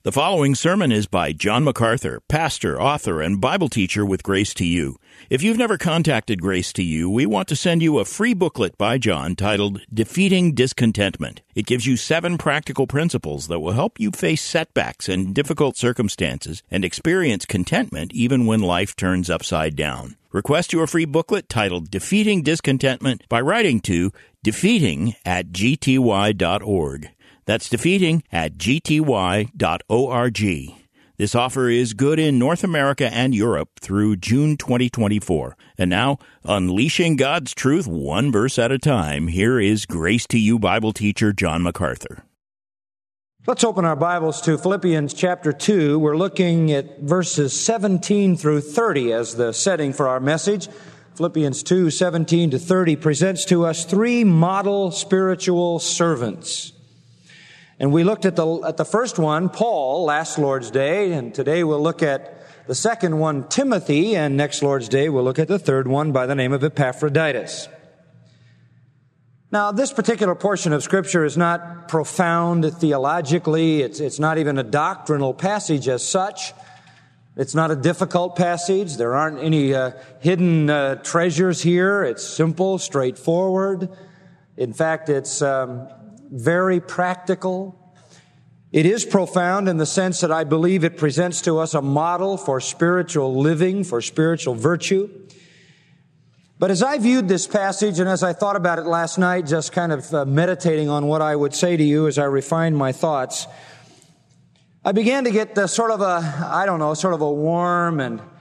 The following sermon is by John MacArthur, pastor, author, and Bible teacher with Grace to You. If you've never contacted Grace to You, we want to send you a free booklet by John titled Defeating Discontentment. It gives you 7 practical principles that will help you face setbacks and difficult circumstances and experience contentment even when life turns upside down. Request your free booklet titled Defeating Discontentment by writing to defeating@gty.org. That's defeating@gty.org. This offer is good in North America and Europe through June 2024. And now, unleashing God's truth one verse at a time, here is Grace to You Bible teacher John MacArthur. Let's open our Bibles to Philippians chapter 2. We're looking at verses 17 through 30 as the setting for our message. Philippians 2, 17 to 30 presents to us 3 model spiritual servants. And we looked at the first one, Paul, last Lord's Day, and today we'll look at the second one, Timothy, and next Lord's Day we'll look at the third one by the name of Epaphroditus. Now, this particular portion of Scripture is not profound theologically. It's not even a doctrinal passage as such. It's not a difficult passage. There aren't any hidden treasures here. It's simple, straightforward. In fact, it's very practical. It is profound in the sense that I believe it presents to us a model for spiritual living, for spiritual virtue. But as I viewed this passage and as I thought about it last night, just kind of meditating on what I would say to you as I refined my thoughts, I began to get the sort of a warm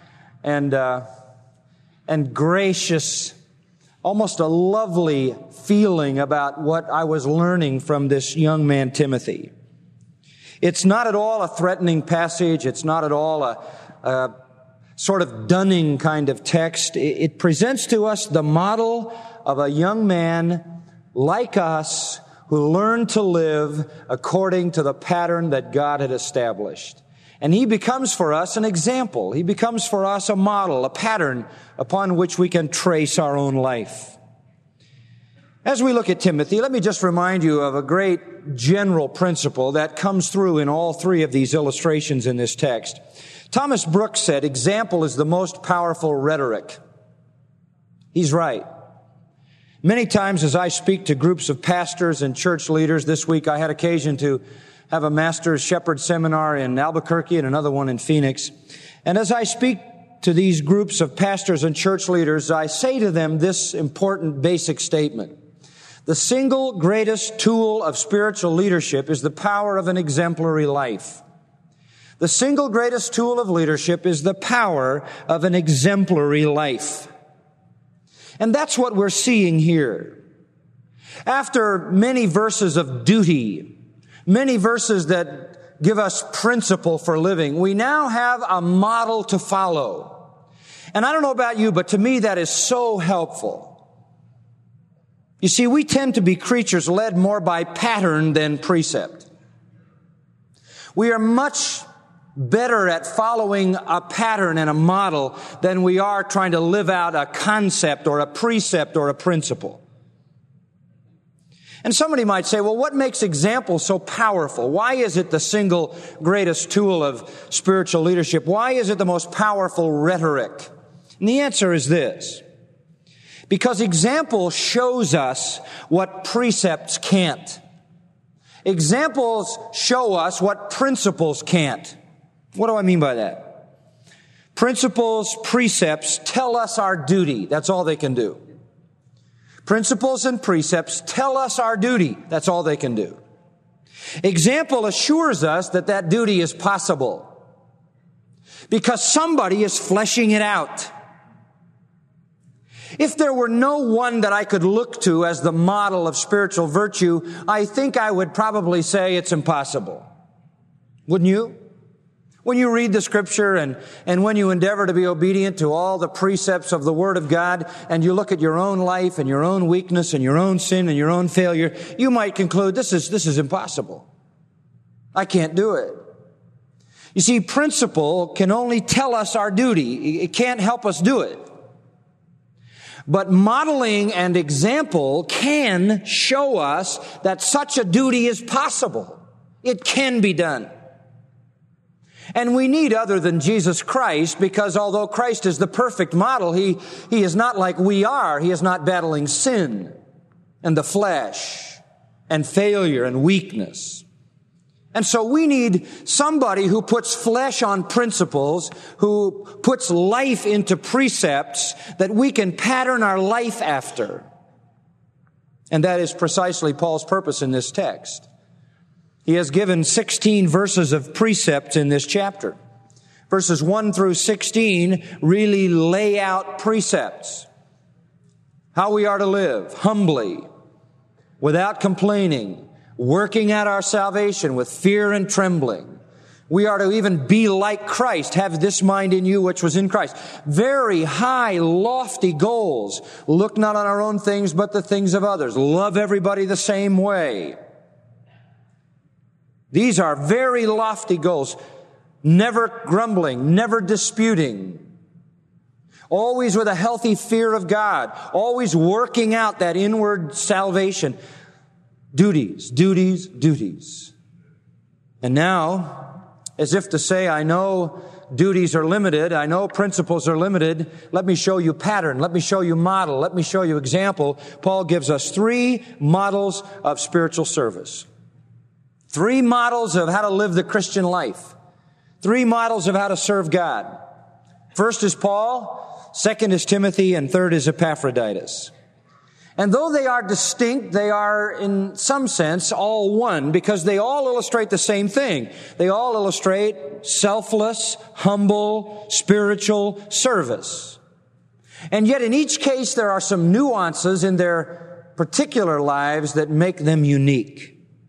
and gracious, almost a lovely feeling about what I was learning from this young man, Timothy. It's not at all a threatening passage. It's not at all a sort of dunning kind of text. It presents to us the model of a young man like us who learned to live according to the pattern that God had established. And he becomes for us an example. He becomes for us a model, a pattern upon which we can trace our own life. As we look at Timothy, let me just remind you of a great general principle that comes through in all 3 of these illustrations in this text. Thomas Brooks said, "Example is the most powerful rhetoric." He's right. Many times as I speak to groups of pastors and church leaders, this week I had occasion to have a master's shepherd seminar in Albuquerque and another one in Phoenix. And as I speak to these groups of pastors and church leaders, I say to them this important basic statement. The single greatest tool of spiritual leadership is the power of an exemplary life. The single greatest tool of leadership is the power of an exemplary life. And that's what we're seeing here. After many verses of duty, many verses that give us principle for living, we now have a model to follow. And I don't know about you, but to me that is so helpful. You see, we tend to be creatures led more by pattern than precept. We are much better at following a pattern and a model than we are trying to live out a concept or a precept or a principle. And somebody might say, well, what makes example so powerful? Why is it the single greatest tool of spiritual leadership? Why is it the most powerful rhetoric? And the answer is this. Because example shows us what precepts can't. Examples show us what principles can't. What do I mean by that? Principles, precepts tell us our duty. That's all they can do. Principles and precepts tell us our duty. That's all they can do. Example assures us that that duty is possible because somebody is fleshing it out. If there were no one that I could look to as the model of spiritual virtue, I think I would probably say it's impossible. Wouldn't you? When you read the Scripture and when you endeavor to be obedient to all the precepts of the Word of God and you look at your own life and your own weakness and your own sin and your own failure, you might conclude this is impossible. I can't do it. You see, principle can only tell us our duty. It can't help us do it. But modeling and example can show us that such a duty is possible. It can be done. And we need other than Jesus Christ, because although Christ is the perfect model, He is not like we are. He is not battling sin and the flesh and failure and weakness. And so we need somebody who puts flesh on principles, who puts life into precepts that we can pattern our life after. And that is precisely Paul's purpose in this text. He has given 16 verses of precepts in this chapter. Verses 1 through 16 really lay out precepts. How we are to live humbly, without complaining, working out our salvation with fear and trembling. We are to even be like Christ, have this mind in you which was in Christ. Very high, lofty goals. Look not on our own things, but the things of others. Love everybody the same way. These are very lofty goals. Never grumbling, never disputing. Always with a healthy fear of God. Always working out that inward salvation. Duties, duties, duties. And now, as if to say, I know duties are limited. I know principles are limited. Let me show you pattern. Let me show you model. Let me show you example. Paul gives us 3 models of spiritual service. 3 models of how to live the Christian life. 3 models of how to serve God. First is Paul, second is Timothy, and third is Epaphroditus. And though they are distinct, they are in some sense all one, because they all illustrate the same thing. They all illustrate selfless, humble, spiritual service. And yet in each case there are some nuances in their particular lives that make them unique.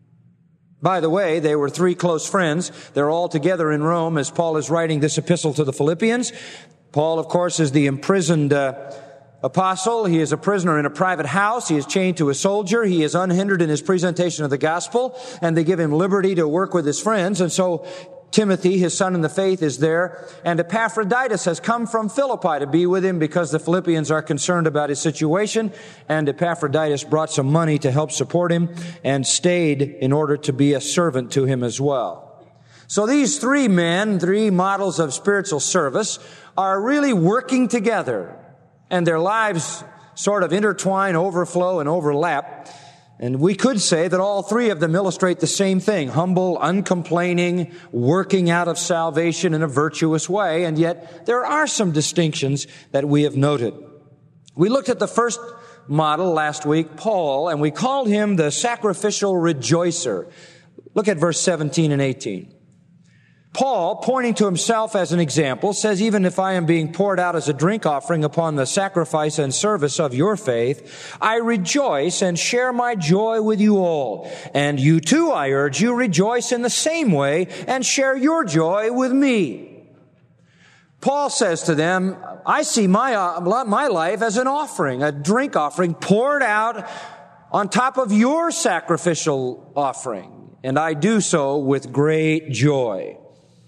By the way, they were 3 close friends. They're all together in Rome as Paul is writing this epistle to the Philippians. Paul, of course, is the imprisoned apostle. He is a prisoner in a private house. He is chained to a soldier. He is unhindered in his presentation of the gospel, and they give him liberty to work with his friends. And so Timothy, his son in the faith, is there. And Epaphroditus has come from Philippi to be with him because the Philippians are concerned about his situation. And Epaphroditus brought some money to help support him and stayed in order to be a servant to him as well. So these 3 men, 3 models of spiritual service, are really working together. And their lives sort of intertwine, overflow, and overlap. And we could say that all 3 of them illustrate the same thing. Humble, uncomplaining, working out of salvation in a virtuous way. And yet there are some distinctions that we have noted. We looked at the first model last week, Paul, and we called him the sacrificial rejoicer. Look at verse 17 and 18. Paul, pointing to himself as an example, says, even if I am being poured out as a drink offering upon the sacrifice and service of your faith, I rejoice and share my joy with you all. And you too, I urge you, rejoice in the same way and share your joy with me. Paul says to them, I see my life as an offering, a drink offering poured out on top of your sacrificial offering. And I do so with great joy.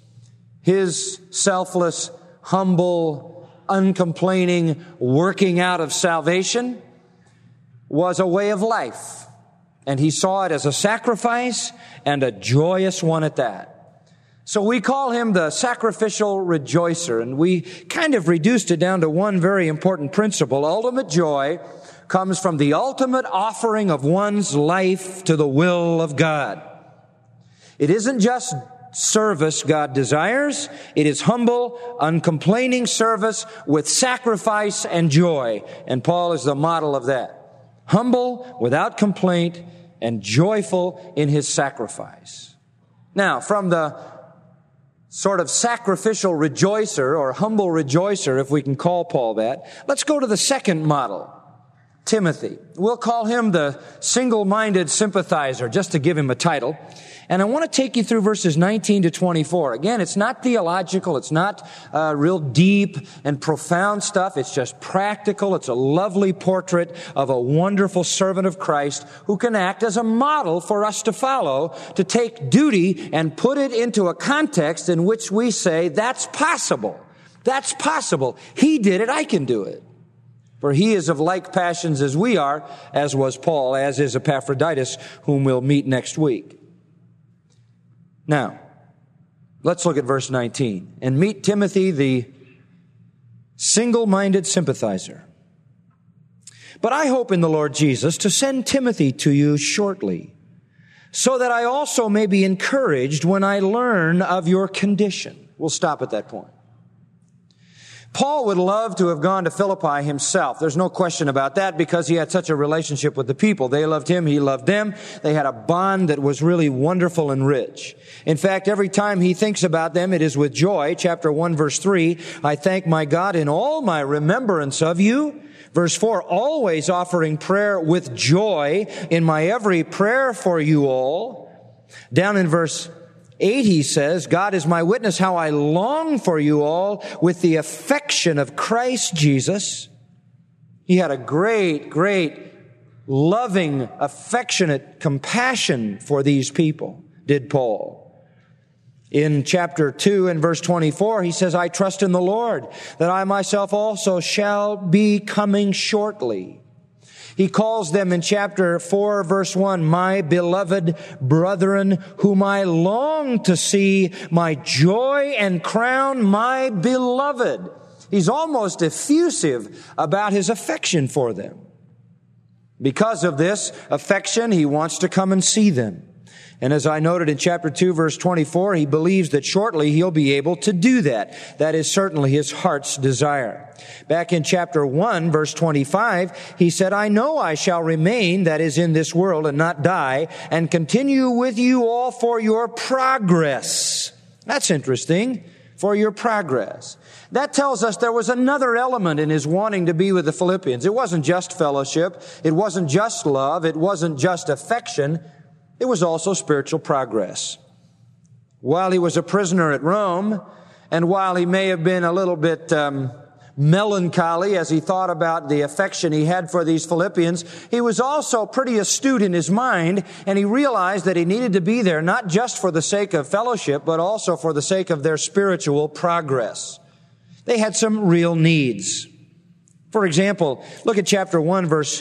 His selfless, humble, uncomplaining working out of salvation was a way of life. And he saw it as a sacrifice and a joyous one at that. So we call him the sacrificial rejoicer. And we kind of reduced it down to one very important principle. Ultimate joy comes from the ultimate offering of one's life to the will of God. It isn't just service God desires. It is humble, uncomplaining service with sacrifice and joy. And Paul is the model of that. Humble, without complaint, and joyful in his sacrifice. Now, from the sort of sacrificial rejoicer, or humble rejoicer, if we can call Paul that, let's go to the second model, Timothy. We'll call him the single-minded sympathizer, just to give him a title. And I want to take you through verses 19 to 24. Again, it's not theological. It's not real deep and profound stuff. It's just practical. It's a lovely portrait of a wonderful servant of Christ who can act as a model for us to follow, to take duty and put it into a context in which we say, that's possible. That's possible. He did it. I can do it. For he is of like passions as we are, as was Paul, as is Epaphroditus, whom we'll meet next week. Now, Let's look at verse 19. And meet Timothy, the single-minded sympathizer. But I hope in the Lord Jesus to send Timothy to you shortly, so that I also may be encouraged when I learn of your condition. We'll stop at that point. Paul would love to have gone to Philippi himself. There's no question about that, because he had such a relationship with the people. They loved him, he loved them. They had a bond that was really wonderful and rich. In fact, every time he thinks about them, it is with joy. Chapter 1, verse 3, I thank my God in all my remembrance of you. Verse 4, always offering prayer with joy in my every prayer for you all. Down in verse 8, he says, God is my witness how I long for you all with the affection of Christ Jesus. He had a great, loving, affectionate compassion for these people, did Paul. In chapter 2 and verse 24, he says, I trust in the Lord that I myself also shall be coming shortly. He calls them in chapter 4, verse 1, my beloved brethren, whom I long to see, my joy and crown, my beloved. He's almost effusive about his affection for them. Because of this affection, he wants to come and see them. And as I noted in chapter 2, verse 24, he believes that shortly he'll be able to do that. That is certainly his heart's desire. Back in chapter 1, verse 25, he said, I know I shall remain, that is, in this world and not die, and continue with you all for your progress. That's interesting. For your progress. That tells us there was another element in his wanting to be with the Philippians. It wasn't just fellowship. It wasn't just love. It wasn't just affection. It was also spiritual progress. While he was a prisoner at Rome, and while he may have been a little bit melancholy as he thought about the affection he had for these Philippians, he was also pretty astute in his mind, and he realized that he needed to be there not just for the sake of fellowship, but also for the sake of their spiritual progress. They had some real needs. For example, look at chapter 1, verse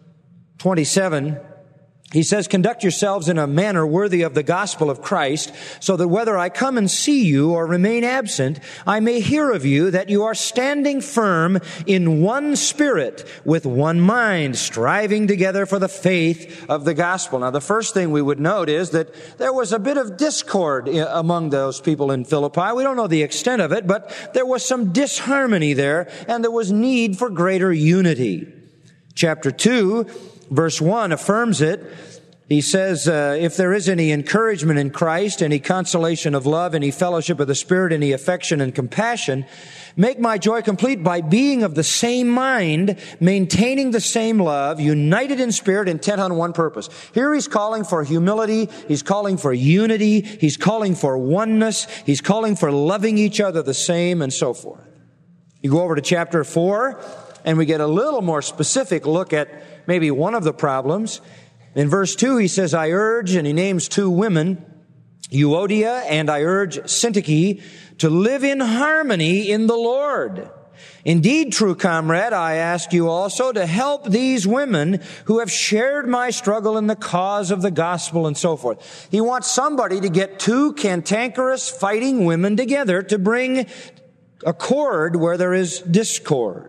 27. He says, conduct yourselves in a manner worthy of the gospel of Christ, so that whether I come and see you or remain absent, I may hear of you that you are standing firm in one spirit, with one mind, striving together for the faith of the gospel. Now, the first thing we would note is that there was a bit of discord among those people in Philippi. We don't know the extent of it, but there was some disharmony there, and there was need for greater unity. Chapter 2, verse 1 affirms it. He says, if there is any encouragement in Christ, any consolation of love, any fellowship of the Spirit, any affection and compassion, make my joy complete by being of the same mind, maintaining the same love, united in spirit, intent on one purpose. Here he's calling for humility. He's calling for unity. He's calling for oneness. He's calling for loving each other the same, and so forth. You go over to chapter 4, and we get a little more specific look at maybe one of the problems. In verse 2, he says, I urge, and he names two women, Euodia, and I urge Syntyche, to live in harmony in the Lord. Indeed, true comrade, I ask you also to help these women who have shared my struggle in the cause of the gospel, and so forth. He wants somebody to get two cantankerous, fighting women together to bring accord where there is discord.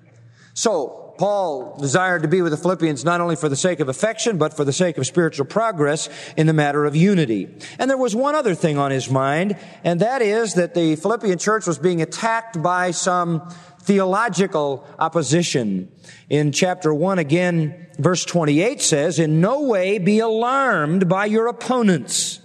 So, Paul desired to be with the Philippians not only for the sake of affection, but for the sake of spiritual progress in the matter of unity. And there was one other thing on his mind, and that is that the Philippian church was being attacked by some theological opposition. In chapter 1 again, verse 28 says, in no way be alarmed by your opponents.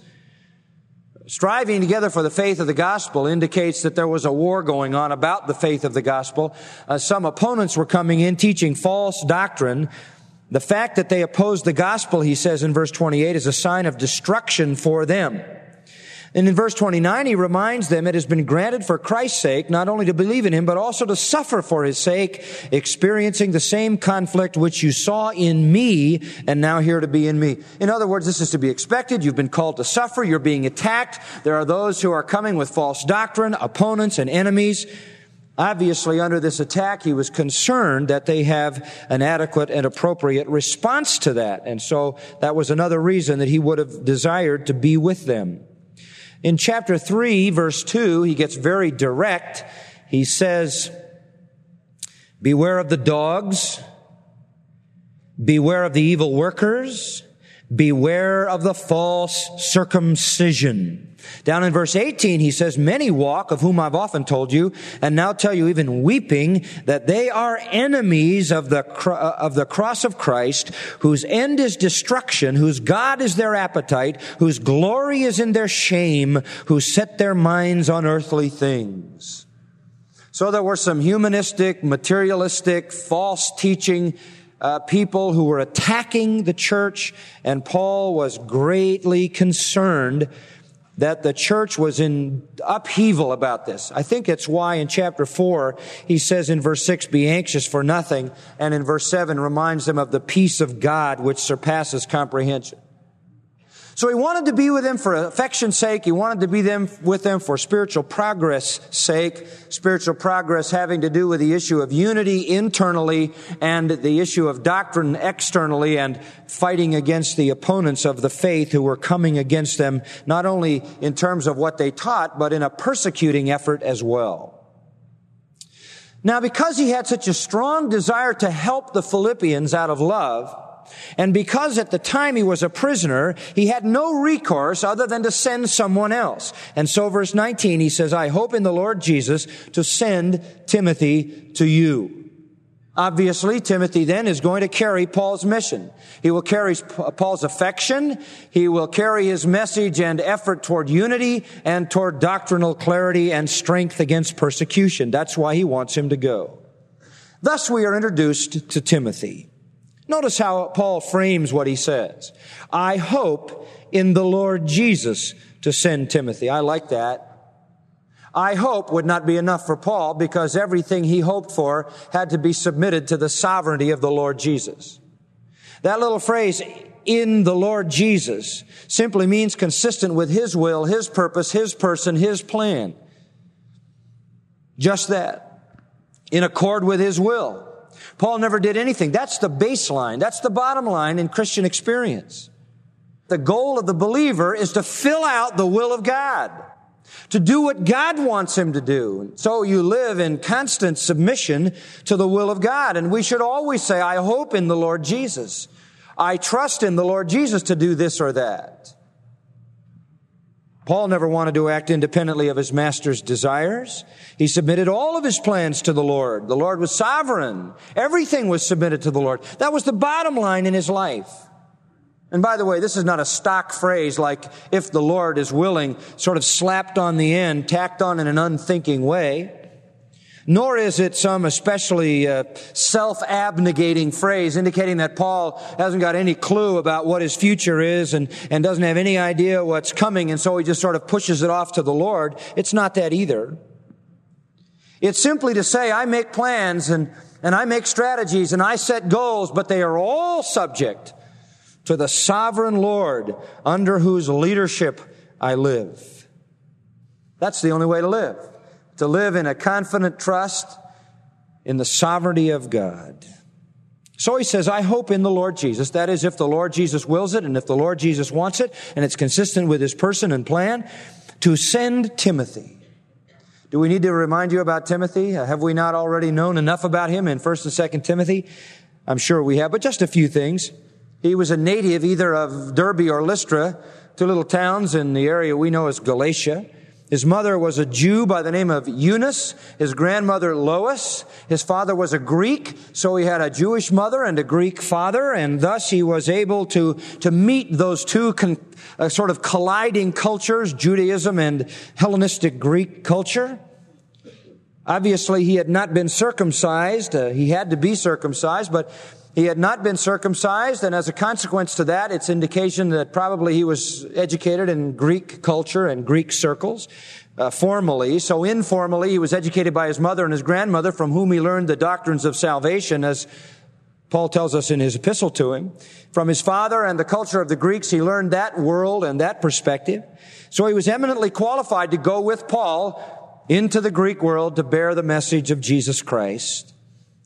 Striving together for the faith of the gospel indicates that there was a war going on about the faith of the gospel. Some opponents were coming in teaching false doctrine. The fact that they opposed the gospel, he says in verse 28, is a sign of destruction for them. And in verse 29, he reminds them it has been granted for Christ's sake not only to believe in him, but also to suffer for his sake, experiencing the same conflict which you saw in me and now here to be in me. In other words, this is to be expected. You've been called to suffer. You're being attacked. There are those who are coming with false doctrine, opponents and enemies. Obviously, under this attack, he was concerned that they have an adequate and appropriate response to that. And so that was another reason that he would have desired to be with them. In chapter 3, verse 2, he gets very direct. He says, beware of the dogs, beware of the evil workers, beware of the false circumcision. Down in verse 18, he says, many walk, of whom I've often told you, and now tell you even weeping, that they are enemies of the cross of Christ, whose end is destruction, whose God is their appetite, whose glory is in their shame, who set their minds on earthly things. So there were some humanistic, materialistic, false teaching people who were attacking the church, and Paul was greatly concerned that the church was in upheaval about this. I think it's why in chapter 4, he says in verse 6, be anxious for nothing, and in verse 7 reminds them of the peace of God which surpasses comprehension. So he wanted to be with them for affection's sake. He wanted to be with them for spiritual progress' sake. Spiritual progress having to do with the issue of unity internally and the issue of doctrine externally, and fighting against the opponents of the faith who were coming against them, not only in terms of what they taught, but in a persecuting effort as well. Now, because he had such a strong desire to help the Philippians out of love, and because at the time he was a prisoner, he had no recourse other than to send someone else. And so verse 19, he says, I hope in the Lord Jesus to send Timothy to you. Obviously, Timothy then is going to carry Paul's mission. He will carry Paul's affection. He will carry his message and effort toward unity and toward doctrinal clarity and strength against persecution. That's why he wants him to go. Thus we are introduced to Timothy. Notice how Paul frames what he says. I hope in the Lord Jesus to send Timothy. I like that. I hope would not be enough for Paul, because everything he hoped for had to be submitted to the sovereignty of the Lord Jesus. That little phrase, in the Lord Jesus, simply means consistent with His will, His purpose, His person, His plan. Just that. In accord with His will. Paul never did anything. That's the baseline. That's the bottom line in Christian experience. The goal of the believer is to fill out the will of God, to do what God wants him to do. So you live in constant submission to the will of God. And we should always say, I hope in the Lord Jesus. I trust in the Lord Jesus to do this or that. Paul never wanted to act independently of his master's desires. He submitted all of his plans to the Lord. The Lord was sovereign. Everything was submitted to the Lord. That was the bottom line in his life. And by the way, this is not a stock phrase like if the Lord is willing, sort of slapped on the end, tacked on in an unthinking way. Nor is it some especially self-abnegating phrase indicating that Paul hasn't got any clue about what his future is and doesn't have any idea what's coming, and so he just sort of pushes it off to the Lord. It's not that either. It's simply to say, I make plans and I make strategies and I set goals, but they are all subject to the sovereign Lord under whose leadership I live. That's the only way to live. To live in a confident trust in the sovereignty of God. So he says, I hope in the Lord Jesus. That is, if the Lord Jesus wills it and if the Lord Jesus wants it and it's consistent with His person and plan, to send Timothy. Do we need to remind you about Timothy? Have we not already known enough about him in 1st and 2nd Timothy? I'm sure we have, but just a few things. He was a native either of Derbe or Lystra, two little towns in the area we know as Galatia. His mother was a Jew by the name of Eunice, his grandmother Lois. His father was a Greek, so he had a Jewish mother and a Greek father, and thus he was able to meet those two sort of colliding cultures, Judaism and Hellenistic Greek culture. Obviously, he had not been circumcised. He had to be circumcised, but he had not been circumcised, and as a consequence to that, it's indication that probably he was educated in Greek culture and Greek circles, formally. So informally, he was educated by his mother and his grandmother, from whom he learned the doctrines of salvation, as Paul tells us in his epistle to him. From his father and the culture of the Greeks, he learned that world and that perspective. So he was eminently qualified to go with Paul into the Greek world to bear the message of Jesus Christ.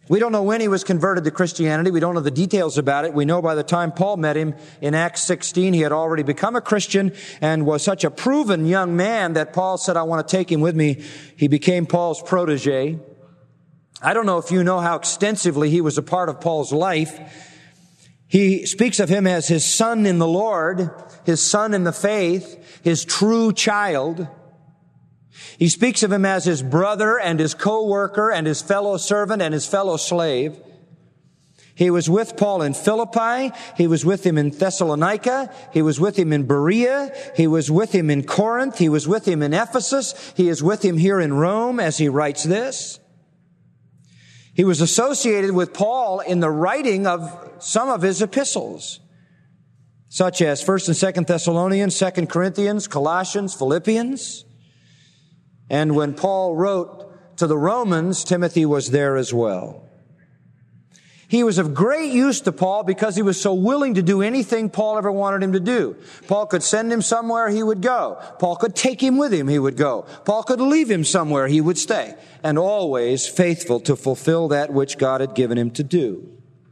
We don't know when he was converted to Christianity. We don't know the details about it. We know by the time Paul met him in Acts 16, he had already become a Christian and was such a proven young man that Paul said, I want to take him with me. He became Paul's protege. I don't know if you know how extensively he was a part of Paul's life. He speaks of him as his son in the Lord, his son in the faith, his true child. He speaks of him as his brother and his co-worker and his fellow servant and his fellow slave. He was with Paul in Philippi. He was with him in Thessalonica. He was with him in Berea. He was with him in Corinth. He was with him in Ephesus. He is with him here in Rome as he writes this. He was associated with Paul in the writing of some of his epistles, such as 1st and 2nd Thessalonians, 2nd Corinthians, Colossians, Philippians. And when Paul wrote to the Romans, Timothy was there as well. He was of great use to Paul because he was so willing to do anything Paul ever wanted him to do. Paul could send him somewhere, he would go. Paul could take him with him, he would go. Paul could leave him somewhere, he would stay. And always faithful to fulfill that which God had given him to do.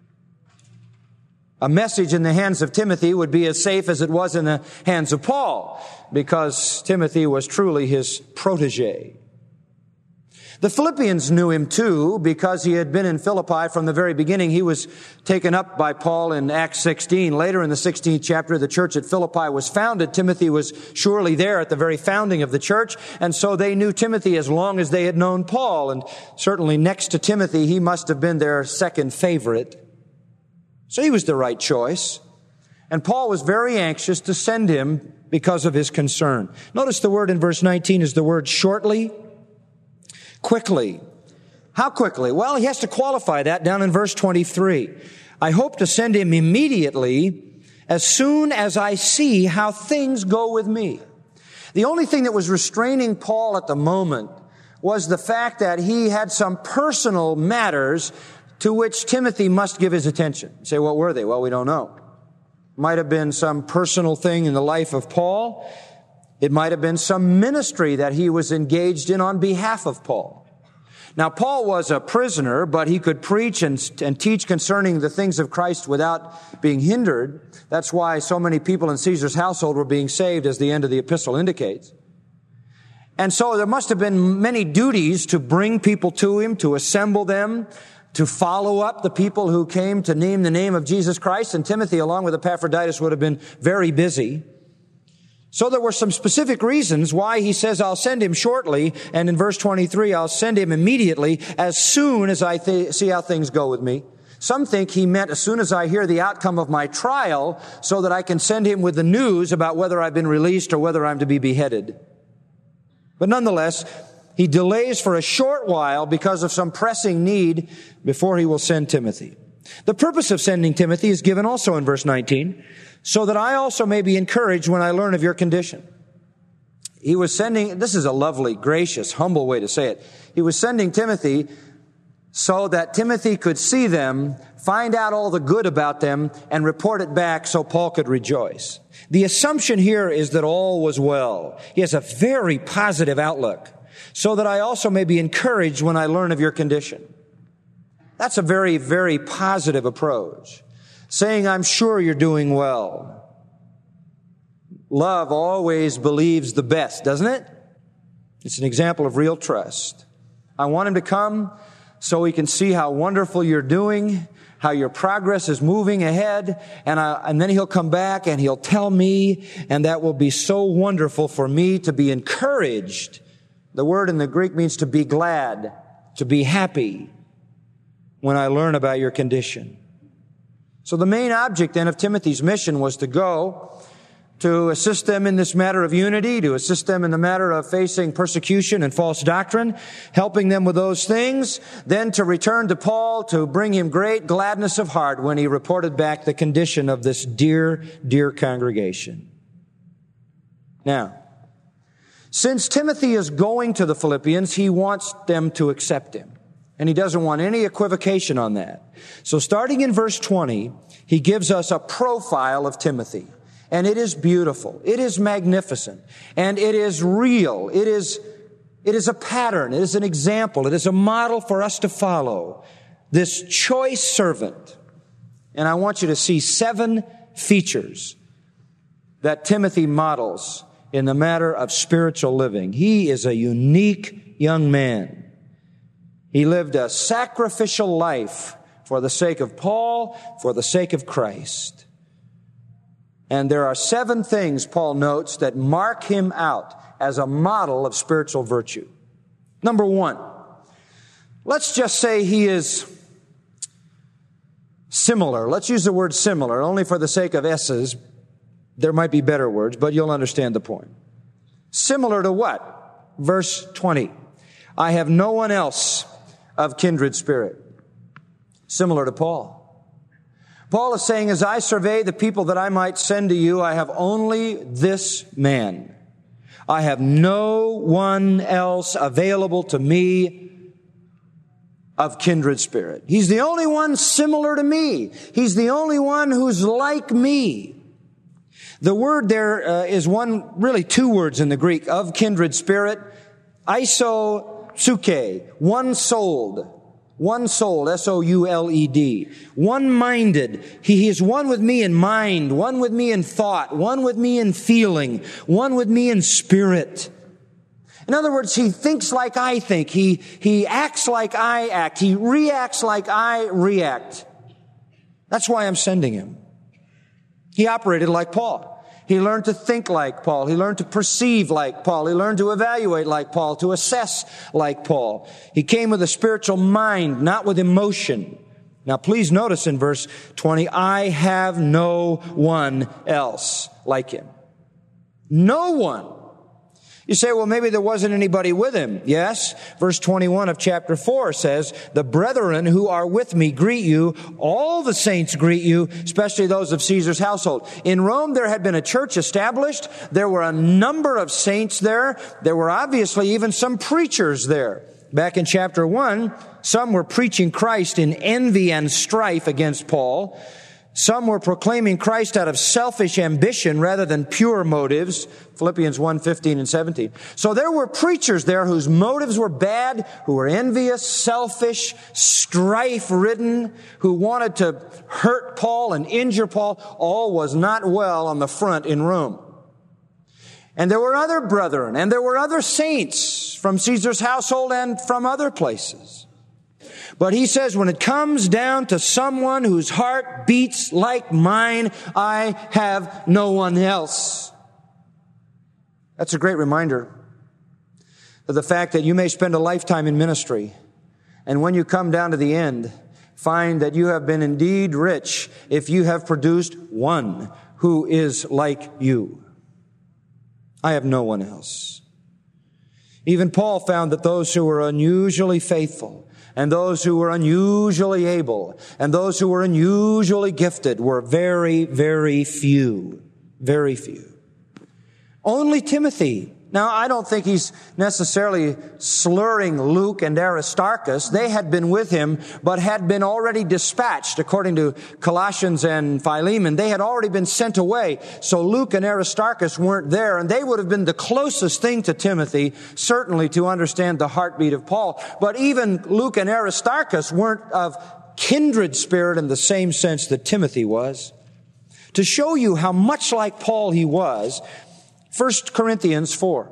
A message in the hands of Timothy would be as safe as it was in the hands of Paul, because Timothy was truly his protege. The Philippians knew him too, because he had been in Philippi from the very beginning. He was taken up by Paul in Acts 16. Later in the 16th chapter, the church at Philippi was founded. Timothy was surely there at the very founding of the church, and so they knew Timothy as long as they had known Paul. And certainly next to Timothy, he must have been their second favorite. So he was the right choice. And Paul was very anxious to send him because of his concern. Notice the word in verse 19 is the word shortly, quickly. How quickly? Well, he has to qualify that down in verse 23. I hope to send him immediately as soon as I see how things go with me. The only thing that was restraining Paul at the moment was the fact that he had some personal matters to which Timothy must give his attention. You say, what were they? Well, we don't know. Might have been some personal thing in the life of Paul. It might have been some ministry that he was engaged in on behalf of Paul. Now, Paul was a prisoner, but he could preach and teach concerning the things of Christ without being hindered. That's why so many people in Caesar's household were being saved, as the end of the epistle indicates. And so there must have been many duties to bring people to him, to assemble them, to follow up the people who came to name the name of Jesus Christ. And Timothy, along with Epaphroditus, would have been very busy. So there were some specific reasons why he says, I'll send him shortly. And in verse 23, I'll send him immediately as soon as I see how things go with me. Some think he meant as soon as I hear the outcome of my trial, so that I can send him with the news about whether I've been released or whether I'm to be beheaded. But nonetheless, he delays for a short while because of some pressing need before he will send Timothy. The purpose of sending Timothy is given also in verse 19, so that I also may be encouraged when I learn of your condition. He was sending, this is a lovely, gracious, humble way to say it. He was sending Timothy so that Timothy could see them, find out all the good about them, and report it back so Paul could rejoice. The assumption here is that all was well. He has a very positive outlook. So that I also may be encouraged when I learn of your condition. That's a very, very positive approach. Saying, I'm sure you're doing well. Love always believes the best, doesn't it? It's an example of real trust. I want him to come so he can see how wonderful you're doing, how your progress is moving ahead, and then he'll come back and he'll tell me, and that will be so wonderful for me to be encouraged. The word in the Greek means to be glad, to be happy when I learn about your condition. So the main object then of Timothy's mission was to go to assist them in this matter of unity, to assist them in the matter of facing persecution and false doctrine, helping them with those things, then to return to Paul to bring him great gladness of heart when he reported back the condition of this dear, dear congregation. Now, since Timothy is going to the Philippians, he wants them to accept him. And he doesn't want any equivocation on that. So starting in verse 20, he gives us a profile of Timothy. And it is beautiful. It is magnificent. And it is real. It is a pattern. It is an example. It is a model for us to follow. this choice servant. And I want you to see 7 features that Timothy models in the matter of spiritual living. He is a unique young man. He lived a sacrificial life for the sake of Paul, for the sake of Christ. And there are 7 things, Paul notes, that mark him out as a model of spiritual virtue. Number 1, let's just say he is similar. Let's use the word similar, only for the sake of S's. There might be better words, but you'll understand the point. Similar to what? Verse 20. I have no one else of kindred spirit. Similar to Paul. Paul is saying, as I survey the people that I might send to you, I have only this man. I have no one else available to me of kindred spirit. He's the only one similar to me. He's the only one who's like me. The word there is really 2 words in the Greek, of kindred spirit. Isosuke, one-souled, S-O-U-L-E-D. One-minded. He is one with me in mind, one with me in thought, one with me in feeling, one with me in spirit. In other words, he thinks like I think. He acts like I act. He reacts like I react. That's why I'm sending him. He operated like Paul. He learned to think like Paul. He learned to perceive like Paul. He learned to evaluate like Paul, to assess like Paul. He came with a spiritual mind, not with emotion. Now, please notice in verse 20, I have no one else like him. No one. You say, well, maybe there wasn't anybody with him. Yes. Verse 21 of chapter 4 says, the brethren who are with me greet you. All the saints greet you, especially those of Caesar's household. In Rome, there had been a church established. There were a number of saints there. There were obviously even some preachers there. Back in chapter 1, some were preaching Christ in envy and strife against Paul. Some were proclaiming Christ out of selfish ambition rather than pure motives. Philippians 1:15 and 17. So there were preachers there whose motives were bad, who were envious, selfish, strife-ridden, who wanted to hurt Paul and injure Paul. All was not well on the front in Rome. And there were other brethren, and there were other saints from Caesar's household and from other places. But he says, when it comes down to someone whose heart beats like mine, I have no one else. That's a great reminder of the fact that you may spend a lifetime in ministry, and when you come down to the end, find that you have been indeed rich if you have produced one who is like you. I have no one else. Even Paul found that those who were unusually faithful, and those who were unusually able, and those who were unusually gifted were very, very few. Very few. Only Timothy. Now, I don't think he's necessarily slurring Luke and Aristarchus. They had been with him, but had been already dispatched. According to Colossians and Philemon, they had already been sent away. So Luke and Aristarchus weren't there, and they would have been the closest thing to Timothy, certainly to understand the heartbeat of Paul. But even Luke and Aristarchus weren't of kindred spirit in the same sense that Timothy was. To show you how much like Paul he was, 1 Corinthians 4.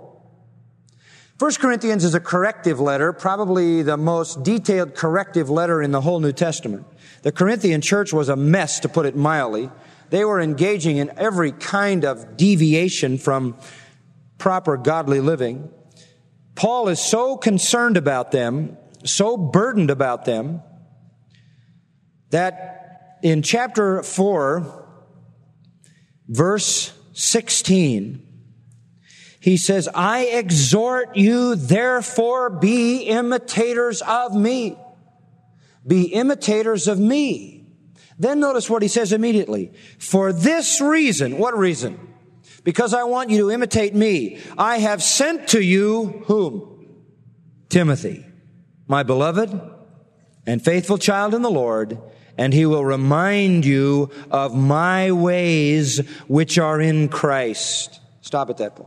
1 Corinthians is a corrective letter, probably the most detailed corrective letter in the whole New Testament. The Corinthian church was a mess, to put it mildly. They were engaging in every kind of deviation from proper godly living. Paul is so concerned about them, so burdened about them, that in chapter 4, verse 16, he says, I exhort you, therefore, be imitators of me. Be imitators of me. Then notice what he says immediately. For this reason, what reason? Because I want you to imitate me. I have sent to you, whom? Timothy, my beloved and faithful child in the Lord, and he will remind you of my ways which are in Christ. Stop at that point.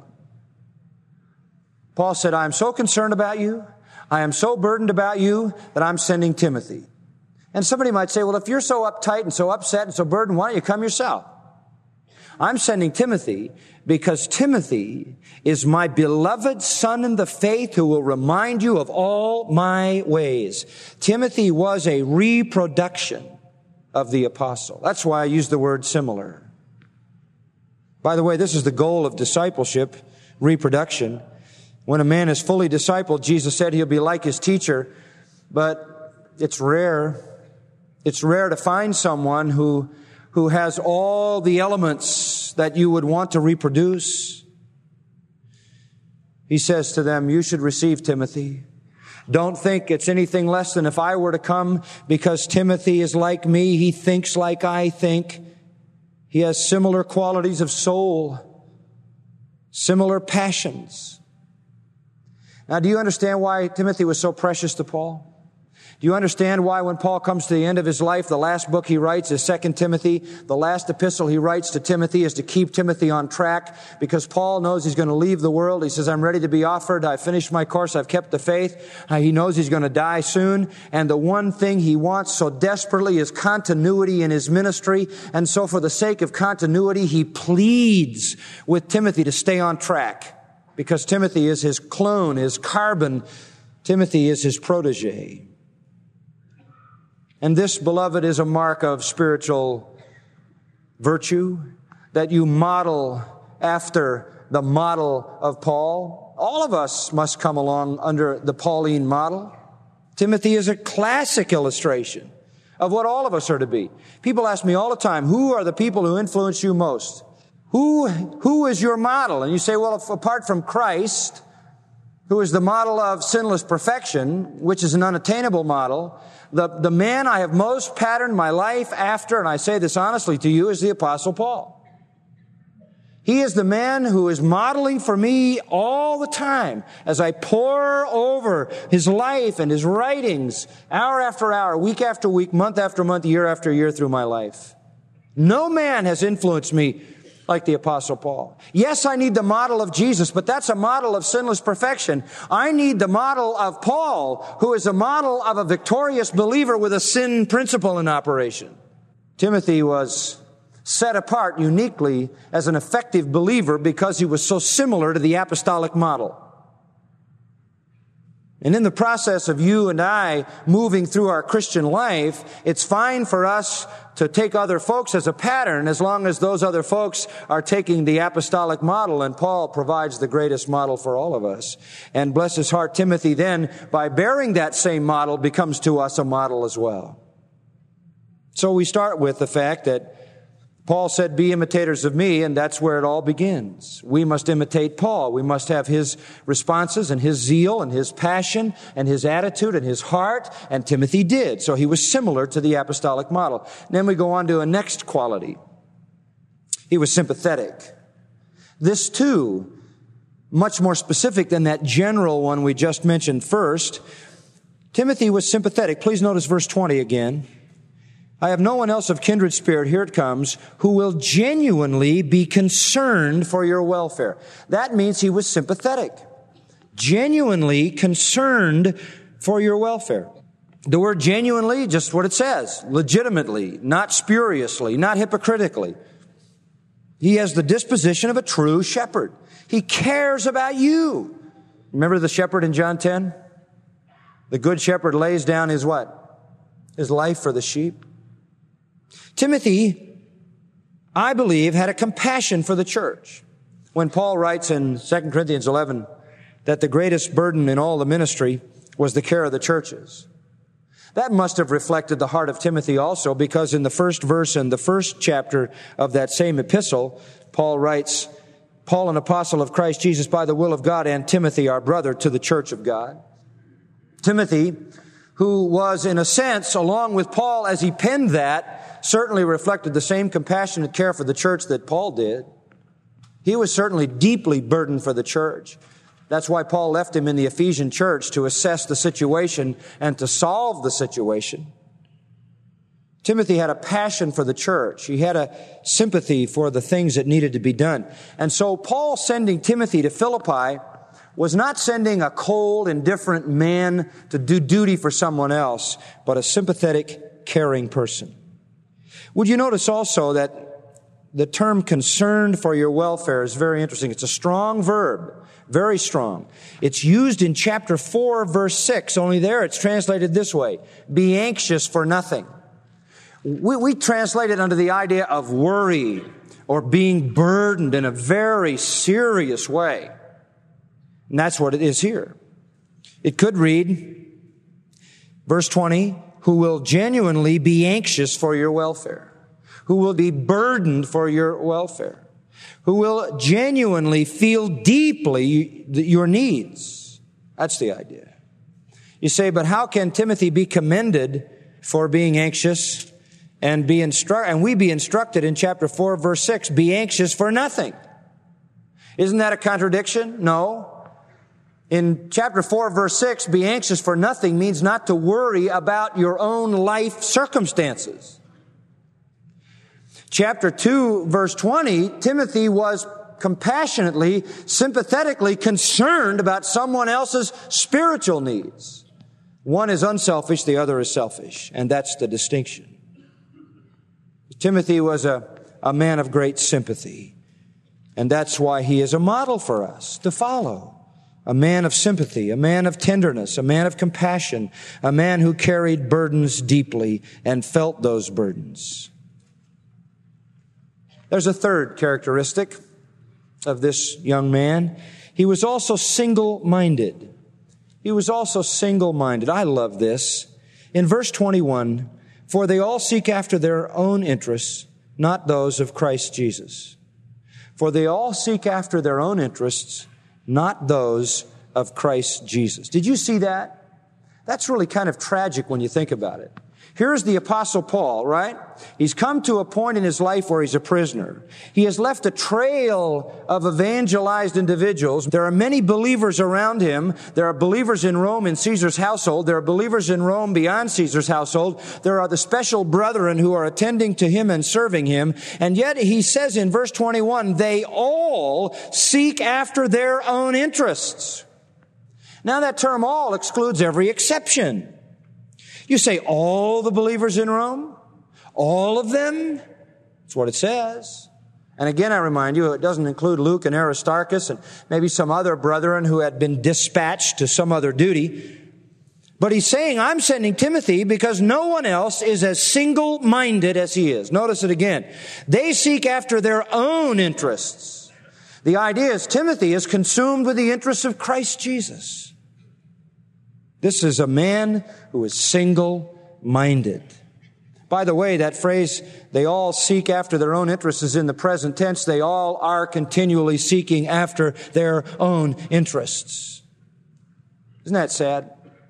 Paul said, I am so concerned about you, I am so burdened about you, that I'm sending Timothy. And somebody might say, well, if you're so uptight and so upset and so burdened, why don't you come yourself? I'm sending Timothy because Timothy is my beloved son in the faith who will remind you of all my ways. Timothy was a reproduction of the apostle. That's why I use the word similar. By the way, this is the goal of discipleship, reproduction. When a man is fully discipled, Jesus said he'll be like his teacher, but it's rare. It's rare to find someone who has all the elements that you would want to reproduce. He says to them, you should receive Timothy. Don't think it's anything less than if I were to come, because Timothy is like me. He thinks like I think. He has similar qualities of soul, similar passions. Now, do you understand why Timothy was so precious to Paul? Do you understand why when Paul comes to the end of his life, the last book he writes is 2 Timothy? The last epistle he writes to Timothy is to keep Timothy on track, because Paul knows he's going to leave the world. He says, I'm ready to be offered. I've finished my course. I've kept the faith. He knows he's going to die soon. And the one thing he wants so desperately is continuity in his ministry. And so for the sake of continuity, he pleads with Timothy to stay on track, because Timothy is his clone, his carbon. Timothy is his protege. And this, beloved, is a mark of spiritual virtue, that you model after the model of Paul. All of us must come along under the Pauline model. Timothy is a classic illustration of what all of us are to be. People ask me all the time, who are the people who influence you most? Who is your model? And you say, well, if apart from Christ, who is the model of sinless perfection, which is an unattainable model, the man I have most patterned my life after, and I say this honestly to you, is the Apostle Paul. He is the man who is modeling for me all the time as I pore over his life and his writings hour after hour, week after week, month after month, year after year through my life. No man has influenced me like the Apostle Paul. Yes, I need the model of Jesus, but that's a model of sinless perfection. I need the model of Paul, who is a model of a victorious believer with a sin principle in operation. Timothy was set apart uniquely as an effective believer because he was so similar to the apostolic model. And in the process of you and I moving through our Christian life, it's fine for us to take other folks as a pattern, as long as those other folks are taking the apostolic model, and Paul provides the greatest model for all of us. And bless his heart, Timothy then, by bearing that same model, becomes to us a model as well. So we start with the fact that Paul said, be imitators of me, and that's where it all begins. We must imitate Paul. We must have his responses and his zeal and his passion and his attitude and his heart, and Timothy did. So he was similar to the apostolic model. Then we go on to a next quality. He was sympathetic. This too, much more specific than that general one we just mentioned first. Timothy was sympathetic. Please notice verse 20 again. I have no one else of kindred spirit, here it comes, who will genuinely be concerned for your welfare. That means he was sympathetic. Genuinely concerned for your welfare. The word genuinely, just what it says. Legitimately, not spuriously, not hypocritically. He has the disposition of a true shepherd. He cares about you. Remember the shepherd in John 10? The good shepherd lays down his what? His life for the sheep. Timothy, I believe, had a compassion for the church. When Paul writes in 2 Corinthians 11 that the greatest burden in all the ministry was the care of the churches, that must have reflected the heart of Timothy also, because in the first verse and the first chapter of that same epistle, Paul writes, Paul, an apostle of Christ Jesus by the will of God, and Timothy, our brother, to the church of God. Timothy, who was in a sense, along with Paul as he penned that, certainly reflected the same compassionate care for the church that Paul did. He was certainly deeply burdened for the church. That's why Paul left him in the Ephesian church to assess the situation and to solve the situation. Timothy had a passion for the church. He had a sympathy for the things that needed to be done. And so Paul sending Timothy to Philippi was not sending a cold, indifferent man to do duty for someone else, but a sympathetic caring person. Would you notice also that the term concerned for your welfare is very interesting. It's a strong verb, very strong. It's used in chapter 4, verse 6. Only there it's translated this way: be anxious for nothing. We translate it under the idea of worry or being burdened in a very serious way. And that's what it is here. It could read, verse 20, who will genuinely be anxious for your welfare, who will be burdened for your welfare, who will genuinely feel deeply your needs. That's the idea. You say, but how can Timothy be commended for being anxious and we be instructed in chapter 4, verse 6, be anxious for nothing? Isn't that a contradiction? No. In chapter 4, verse 6, be anxious for nothing means not to worry about your own life circumstances. Chapter 2, verse 20, Timothy was compassionately, sympathetically concerned about someone else's spiritual needs. One is unselfish, the other is selfish, and that's the distinction. Timothy was a man of great sympathy, and that's why he is a model for us to follow. A man of sympathy, a man of tenderness, a man of compassion, a man who carried burdens deeply and felt those burdens. There's a third characteristic of this young man. He was also single-minded. He was also single-minded. I love this. In verse 21, for they all seek after their own interests, not those of Christ Jesus. For they all seek after their own interests, not those of Christ Jesus. Did you see that? That's really kind of tragic when you think about it. Here's the Apostle Paul, right? He's come to a point in his life where he's a prisoner. He has left a trail of evangelized individuals. There are many believers around him. There are believers in Rome in Caesar's household. There are believers in Rome beyond Caesar's household. There are the special brethren who are attending to him and serving him. And yet he says in verse 21, they all seek after their own interests. Now that term all excludes every exception. You say, all the believers in Rome? All of them? That's what it says. And again, I remind you, it doesn't include Luke and Aristarchus and maybe some other brethren who had been dispatched to some other duty. But he's saying, I'm sending Timothy because no one else is as single-minded as he is. Notice it again. They seek after their own interests. The idea is Timothy is consumed with the interests of Christ Jesus. This is a man who is single-minded. By the way, that phrase, they all seek after their own interests, is in the present tense. They all are continually seeking after their own interests. Isn't that sad?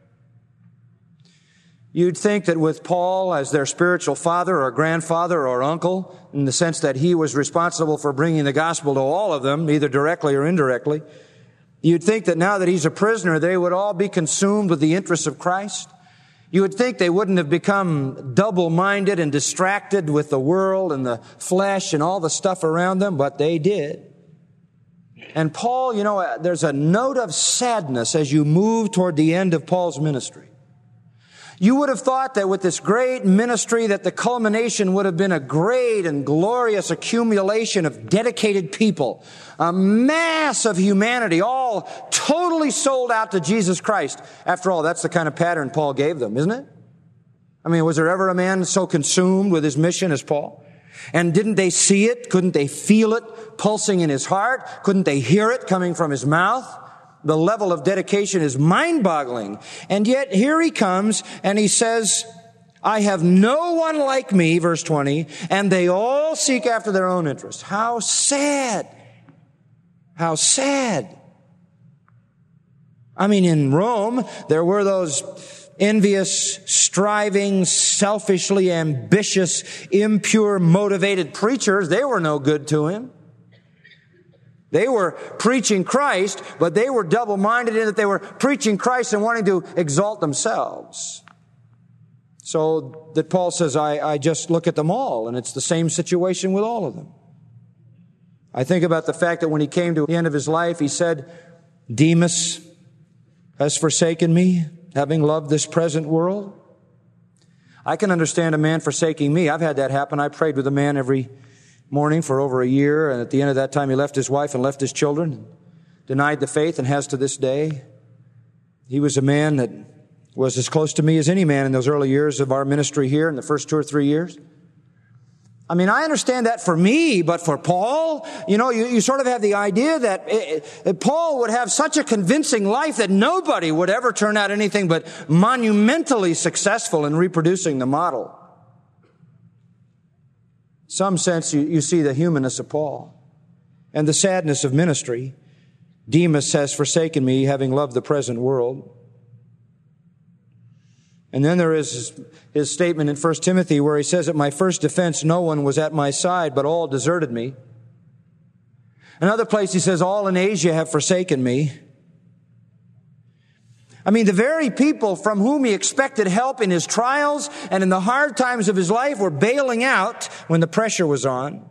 You'd think that with Paul as their spiritual father or grandfather or uncle, in the sense that he was responsible for bringing the gospel to all of them, either directly or indirectly, you'd think that now that he's a prisoner, they would all be consumed with the interests of Christ. You would think they wouldn't have become double-minded and distracted with the world and the flesh and all the stuff around them, but they did. And Paul, there's a note of sadness as you move toward the end of Paul's ministry. You would have thought that with this great ministry that the culmination would have been a great and glorious accumulation of dedicated people, a mass of humanity, all totally sold out to Jesus Christ. After all, that's the kind of pattern Paul gave them, isn't it? I mean, was there ever a man so consumed with his mission as Paul? And didn't they see it? Couldn't they feel it pulsing in his heart? Couldn't they hear it coming from his mouth? The level of dedication is mind-boggling. And yet here he comes and he says, I have no one like me, verse 20, and they all seek after their own interests. How sad. How sad. I mean, in Rome, there were those envious, striving, selfishly ambitious, impure, motivated preachers. They were no good to him. They were preaching Christ, but they were double-minded in that they were preaching Christ and wanting to exalt themselves. So that Paul says, I just look at them all, and it's the same situation with all of them. I think about the fact that when he came to the end of his life, he said, Demas has forsaken me, having loved this present world. I can understand a man forsaking me. I've had that happen. I prayed with a man every morning for over a year, and at the end of that time he left his wife and left his children, denied the faith, and has to this day. He was a man that was as close to me as any man in those early years of our ministry here in the first 2 or 3 years. I mean, I understand that for me, but for Paul, you sort of have the idea that Paul would have such a convincing life that nobody would ever turn out anything but monumentally successful in reproducing the model. In some sense, you see the humanness of Paul and the sadness of ministry. Demas has forsaken me, having loved the present world. And then there is his statement in 1 Timothy where he says, at my first defense, no one was at my side, but all deserted me. Another place he says, all in Asia have forsaken me. I mean, the very people from whom he expected help in his trials and in the hard times of his life were bailing out when the pressure was on.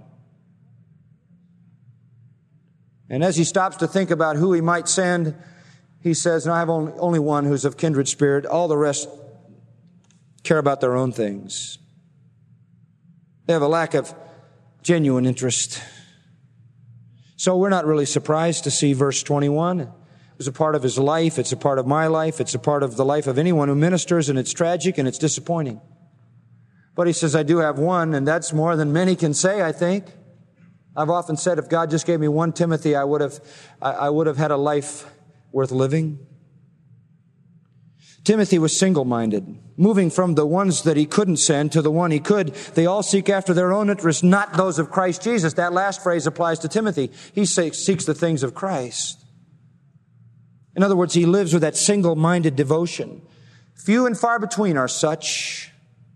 And as he stops to think about who he might send, he says, I have only one who's of kindred spirit. All the rest care about their own things. They have a lack of genuine interest. So we're not really surprised to see verse 21. It was a part of his life. It's a part of my life. It's a part of the life of anyone who ministers, and it's tragic and it's disappointing. But he says, I do have one, and that's more than many can say, I think. I've often said, if God just gave me one Timothy, I would have had a life worth living. Timothy was single-minded, moving from the ones that he couldn't send to the one he could. They all seek after their own interests, not those of Christ Jesus. That last phrase applies to Timothy. He seeks the things of Christ. In other words, he lives with that single-minded devotion. Few and far between are such.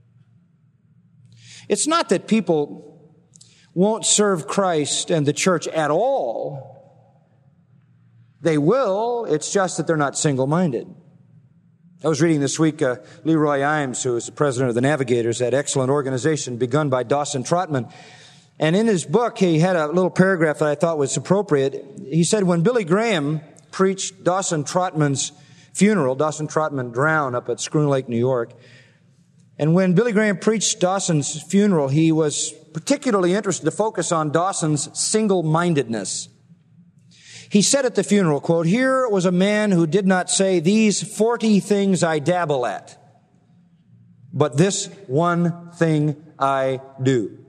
It's not that people won't serve Christ and the church at all. They will. It's just that they're not single-minded. I was reading this week Leroy Imes, who is the president of the Navigators, that excellent organization begun by Dawson Trotman. And in his book, he had a little paragraph that I thought was appropriate. He said, when Billy Graham preached Dawson Trotman's funeral, Dawson Trotman drowned up at Schroon Lake, New York. And when Billy Graham preached Dawson's funeral, he was particularly interested to focus on Dawson's single-mindedness. He said at the funeral, quote, here was a man who did not say, these 40 things I dabble at, but this one thing I do.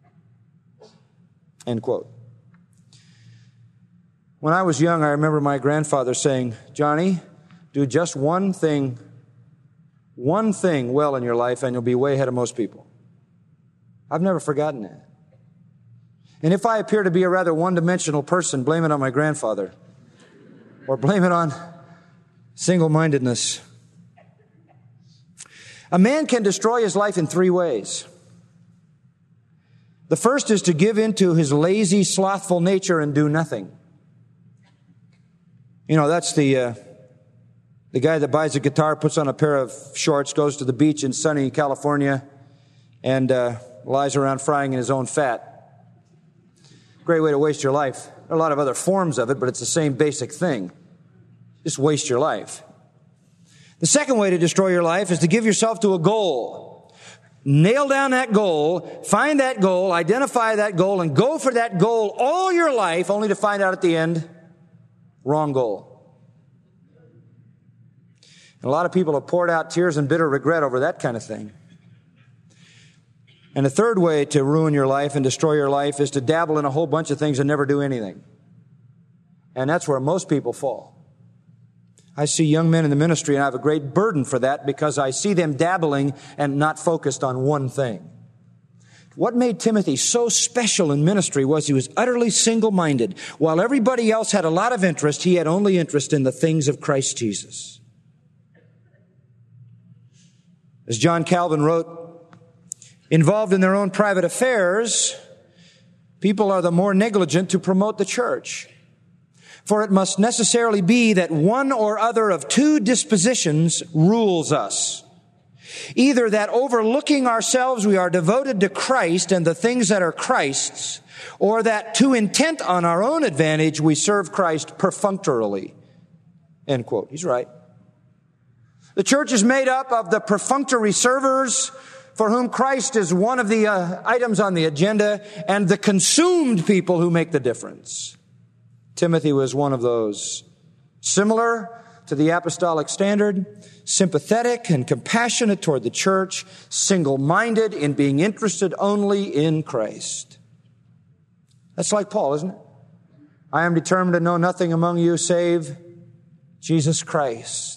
End quote. When I was young, I remember my grandfather saying, Johnny, do just one thing well in your life, and you'll be way ahead of most people. I've never forgotten that. And if I appear to be a rather one-dimensional person, blame it on my grandfather. Or blame it on single-mindedness. A man can destroy his life in 3 ways. The first is to give in to his lazy, slothful nature and do nothing. That's the guy that buys a guitar, puts on a pair of shorts, goes to the beach in sunny California, and lies around frying in his own fat. Great way to waste your life. There are a lot of other forms of it, but it's the same basic thing. Just waste your life. The second way to destroy your life is to give yourself to a goal. Nail down that goal, find that goal, identify that goal, and go for that goal all your life, only to find out at the end, wrong goal. And a lot of people have poured out tears and bitter regret over that kind of thing. And the third way to ruin your life and destroy your life is to dabble in a whole bunch of things and never do anything. And that's where most people fall. I see young men in the ministry, and I have a great burden for that because I see them dabbling and not focused on one thing. What made Timothy so special in ministry was he was utterly single-minded. While everybody else had a lot of interest, he had only interest in the things of Christ Jesus. As John Calvin wrote, involved in their own private affairs, people are the more negligent to promote the church. For it must necessarily be that one or other of 2 dispositions rules us. Either that overlooking ourselves we are devoted to Christ and the things that are Christ's, or that too intent on our own advantage we serve Christ perfunctorily. End quote. He's right. The church is made up of the perfunctory servers for whom Christ is one of the items on the agenda and the consumed people who make the difference. Timothy was one of those. Similar to the apostolic standard, sympathetic and compassionate toward the church, single-minded in being interested only in Christ. That's like Paul, isn't it? I am determined to know nothing among you save Jesus Christ.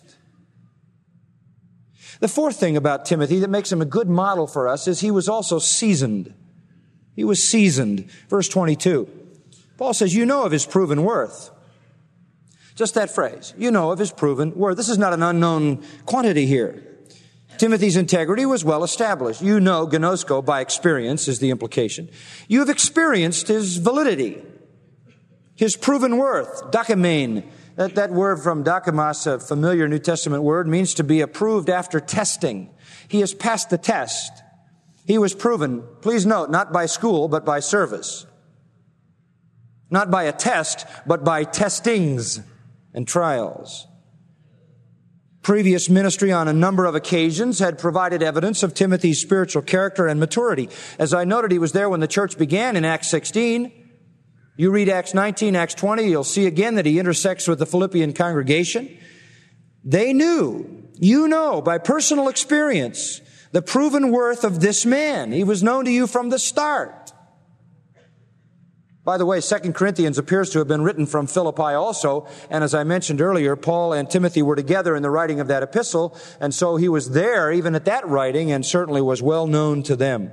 The fourth thing about Timothy that makes him a good model for us is he was also seasoned. He was seasoned. Verse 22. Paul says, you know of his proven worth. Just that phrase. You know of his proven worth. This is not an unknown quantity here. Timothy's integrity was well established. You know, gnosko, by experience is the implication. You have experienced his validity, his proven worth, dokimein. That word from dokimos, a familiar New Testament word, means to be approved after testing. He has passed the test. He was proven, please note, not by school, but by service. Not by a test, but by testings and trials. Previous ministry on a number of occasions had provided evidence of Timothy's spiritual character and maturity. As I noted, he was there when the church began in Acts 16. You read Acts 19, Acts 20, you'll see again that he intersects with the Philippian congregation. They knew, you know, by personal experience, the proven worth of this man. He was known to you from the start. By the way, 2 Corinthians appears to have been written from Philippi also, and as I mentioned earlier, Paul and Timothy were together in the writing of that epistle, and so he was there even at that writing and certainly was well known to them.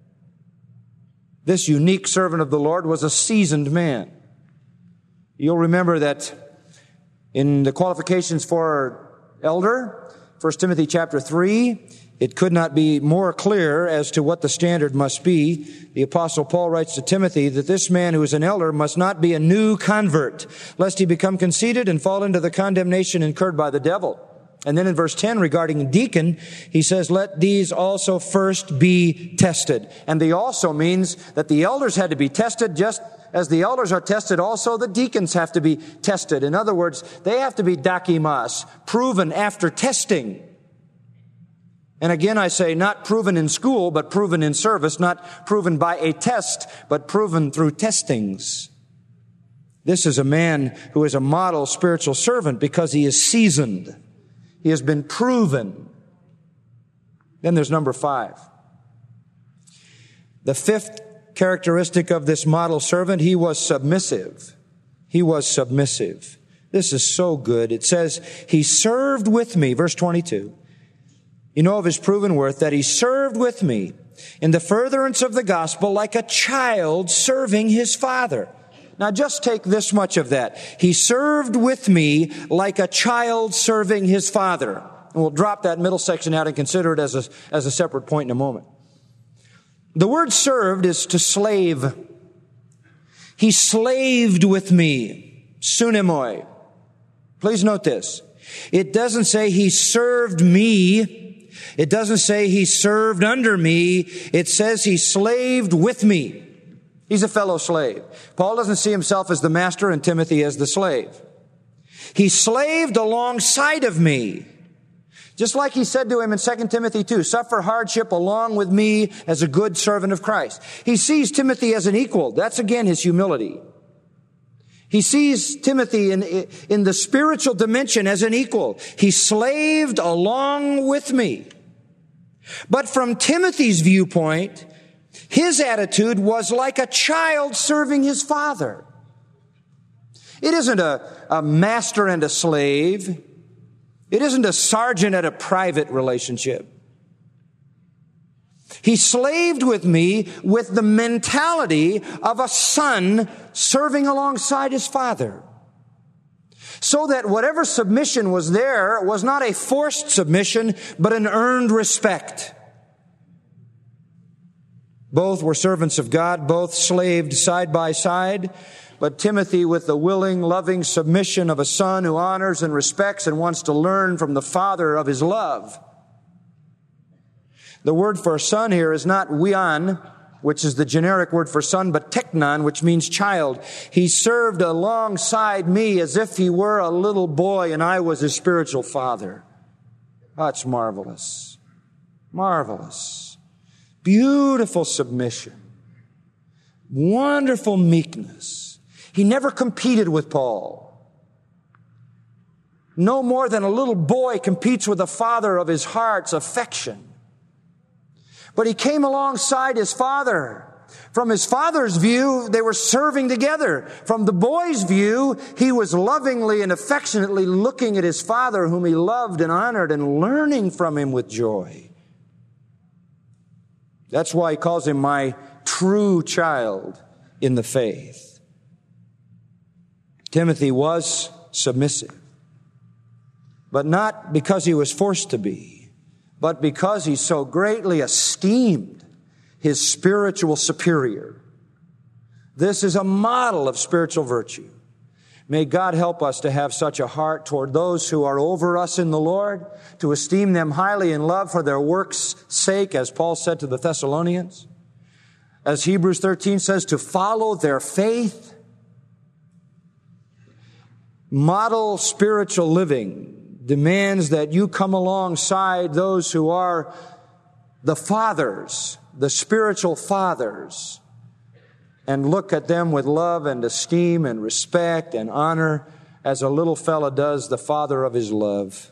This unique servant of the Lord was a seasoned man. You'll remember that in the qualifications for elder, 1 Timothy chapter 3, it could not be more clear as to what the standard must be. The Apostle Paul writes to Timothy that this man who is an elder must not be a new convert, lest he become conceited and fall into the condemnation incurred by the devil. And then in verse 10, regarding deacon, he says, let these also first be tested. And the also means that the elders had to be tested, just as the elders are tested, also the deacons have to be tested. In other words, they have to be dokimos, proven after testing. And again, I say not proven in school, but proven in service, not proven by a test, but proven through testings. This is a man who is a model spiritual servant because he is seasoned. He has been proven. Then there's number 5. The fifth characteristic of this model servant, he was submissive. He was submissive. This is so good. It says, he served with me, verse 22. You know of his proven worth, that he served with me in the furtherance of the gospel like a child serving his father. Now just take this much of that. He served with me like a child serving his father. And we'll drop that middle section out and consider it as a separate point in a moment. The word served is to slave. He slaved with me. Sunemoi. Please note this. It doesn't say he served me. It doesn't say he served under me. It says he slaved with me. He's a fellow slave. Paul doesn't see himself as the master and Timothy as the slave. He slaved alongside of me. Just like he said to him in 2 Timothy 2, suffer hardship along with me as a good servant of Christ. He sees Timothy as an equal. That's again his humility. He sees Timothy in the spiritual dimension as an equal. He slaved along with me. But from Timothy's viewpoint, his attitude was like a child serving his father. It isn't a master and a slave. It isn't a sergeant and a private relationship. He slaved with me with the mentality of a son serving alongside his father. So that whatever submission was there was not a forced submission, but an earned respect. Both were servants of God, both slaved side by side, but Timothy with the willing, loving submission of a son who honors and respects and wants to learn from the father of his love. The word for son here is not weon, which is the generic word for son, but teknon, which means child. He served alongside me as if he were a little boy and I was his spiritual father. That's marvelous. Marvelous. beautiful submission, wonderful meekness. He never competed with Paul. No more than a little boy competes with the father of his heart's affection. But he came alongside his father. From his father's view, they were serving together. From the boy's view, he was lovingly and affectionately looking at his father, whom he loved and honored, and learning from him with joy. That's why he calls him my true child in the faith. Timothy was submissive, but not because he was forced to be, but because he so greatly esteemed his spiritual superior. This is a model of spiritual virtue. May God help us to have such a heart toward those who are over us in the Lord, to esteem them highly in love for their work's sake, as Paul said to the Thessalonians. As Hebrews 13 says, to follow their faith. Model spiritual living demands that you come alongside those who are the fathers, the spiritual fathers, and look at them with love and esteem and respect and honor as a little fella does the father of his love.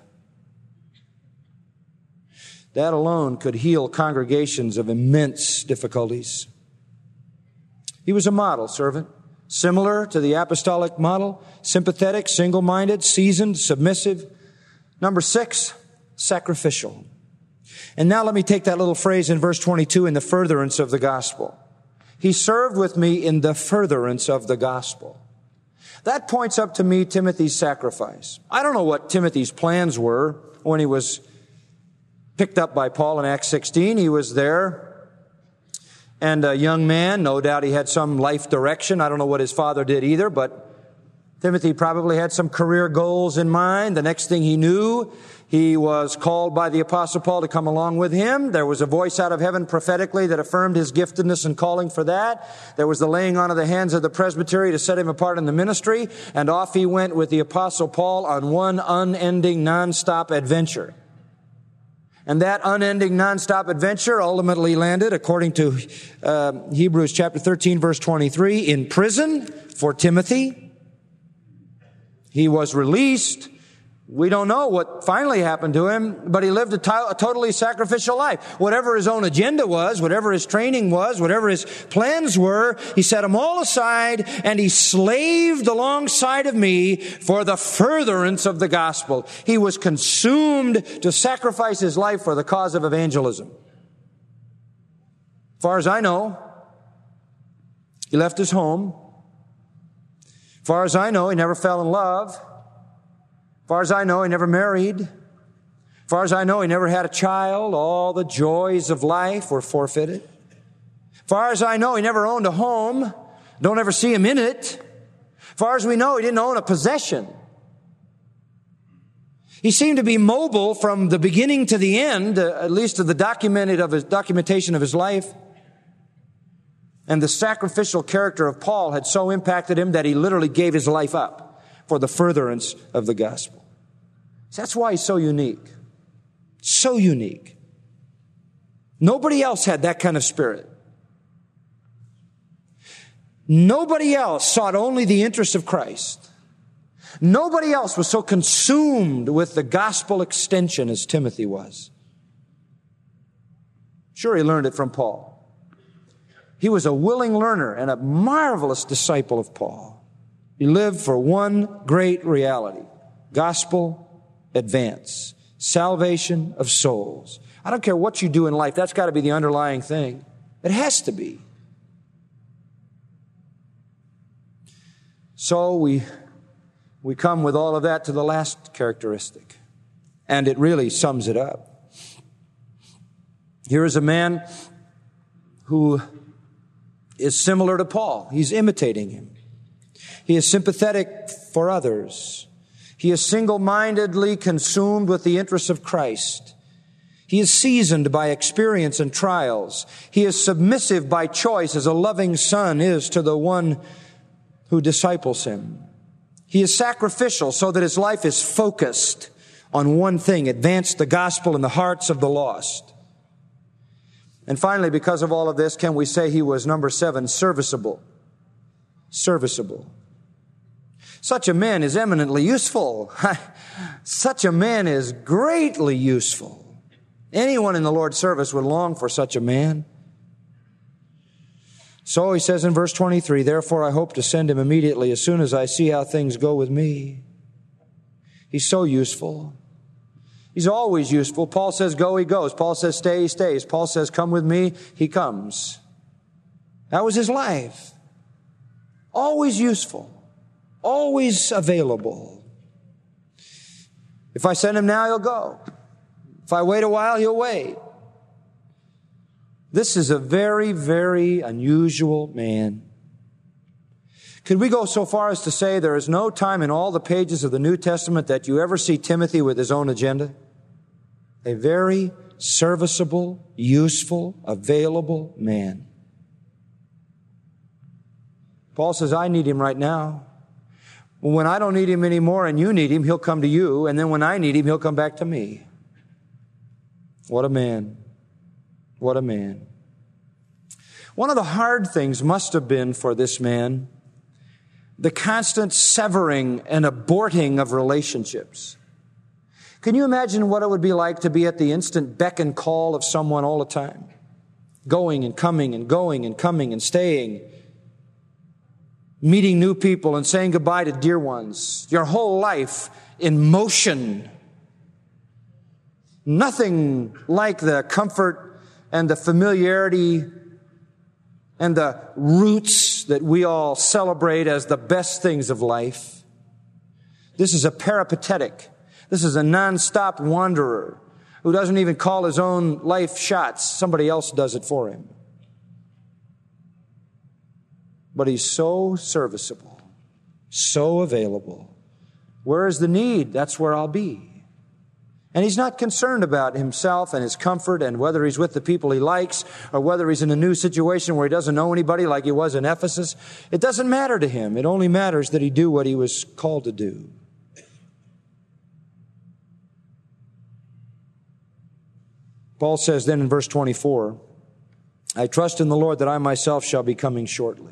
That alone could heal congregations of immense difficulties. He was a model servant, similar to the apostolic model, sympathetic, single-minded, seasoned, submissive. Number 6, sacrificial. And now let me take that little phrase in verse 22, in the furtherance of the gospel. He served with me in the furtherance of the gospel. That points up to me Timothy's sacrifice. I don't know what Timothy's plans were when he was picked up by Paul in Acts 16. He was there, and a young man, no doubt he had some life direction. I don't know what his father did either, but Timothy probably had some career goals in mind. The next thing he knew, he was called by the Apostle Paul to come along with him. There was a voice out of heaven prophetically that affirmed his giftedness and calling for that. There was the laying on of the hands of the presbytery to set him apart in the ministry. And off he went with the Apostle Paul on one unending, nonstop adventure. And that unending, nonstop adventure ultimately landed, according to Hebrews chapter 13, verse 23, in prison for Timothy. He was released. We don't know what finally happened to him, but he lived a totally sacrificial life. Whatever his own agenda was, whatever his training was, whatever his plans were, he set them all aside and he slaved alongside of me for the furtherance of the gospel. He was consumed to sacrifice his life for the cause of evangelism. As far as I know, he left his home. As far as I know, he never fell in love. As far as I know, he never married. As far as I know, he never had a child. All the joys of life were forfeited. As far as I know, he never owned a home. Don't ever see him in it. As far as we know, he didn't own a possession. He seemed to be mobile from the beginning to the end, at least to the documentation of his life. And the sacrificial character of Paul had so impacted him that he literally gave his life up for the furtherance of the gospel. That's why he's so unique. So unique. Nobody else had that kind of spirit. Nobody else sought only the interest of Christ. Nobody else was so consumed with the gospel extension as Timothy was. Sure, he learned it from Paul. He was a willing learner and a marvelous disciple of Paul. He lived for one great reality: gospel advance, salvation of souls. I don't care what you do in life, that's got to be the underlying thing. It has to be. So we come with all of that to the last characteristic, and it really sums it up. Here is a man who is similar to Paul. He's imitating him. He is sympathetic for others. He is single-mindedly consumed with the interests of Christ. He is seasoned by experience and trials. He is submissive by choice, as a loving son is to the one who disciples him. He is sacrificial so that his life is focused on one thing: advance the gospel in the hearts of the lost. And finally, because of all of this, can we say he was, number 7, serviceable? Serviceable. Such a man is eminently useful. Such a man is greatly useful. Anyone in the Lord's service would long for such a man. So he says in verse 23, therefore I hope to send him immediately as soon as I see how things go with me. He's so useful. He's always useful. Paul says go, he goes. Paul says stay, he stays. Paul says come with me, he comes. That was his life. Always useful. Always available. If I send him now, he'll go. If I wait a while, he'll wait. This is a very, very unusual man. Could we go so far as to say there is no time in all the pages of the New Testament that you ever see Timothy with his own agenda? A very serviceable, useful, available man. Paul says, I need him right now. When I don't need him anymore and you need him, he'll come to you. And then when I need him, he'll come back to me. What a man. What a man. One of the hard things must have been for this man the constant severing and aborting of relationships. Can you imagine what it would be like to be at the instant beck and call of someone all the time? Going and coming and going and coming and staying. Meeting new people and saying goodbye to dear ones. Your whole life in motion. Nothing like the comfort and the familiarity and the roots that we all celebrate as the best things of life. This is a peripatetic. This is a non-stop wanderer who doesn't even call his own life shots. Somebody else does it for him. But he's so serviceable, so available. Where is the need? That's where I'll be. And he's not concerned about himself and his comfort and whether he's with the people he likes or whether he's in a new situation where he doesn't know anybody like he was in Ephesus. It doesn't matter to him. It only matters that he do what he was called to do. Paul says then in verse 24, I trust in the Lord that I myself shall be coming shortly.